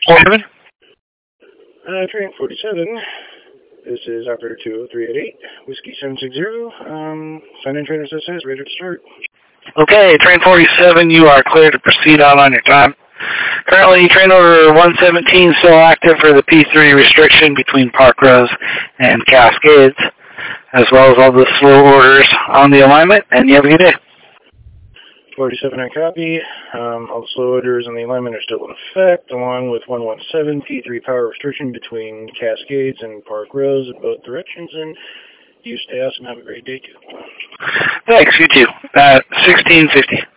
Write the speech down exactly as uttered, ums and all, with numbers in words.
forty-seven. Uh, train forty-seven. This is operator two oh three eight eight, Whiskey seven six zero. Um, sign in trainer says ready to start. Okay, train forty-seven, you are clear to proceed out on your time. Currently, train order one seventeen still active for the P three restriction between Park Rose and Cascades, as well as all the slow orders on the alignment, and you have a good day. forty-seven, I copy. Um, all the slow orders on the alignment are still in effect, along with one seventeen, P three power restriction between Cascades and Park Rose in both directions, and you stay awesome. Have a great day, too. Thanks, you too. Uh, sixteen fifty.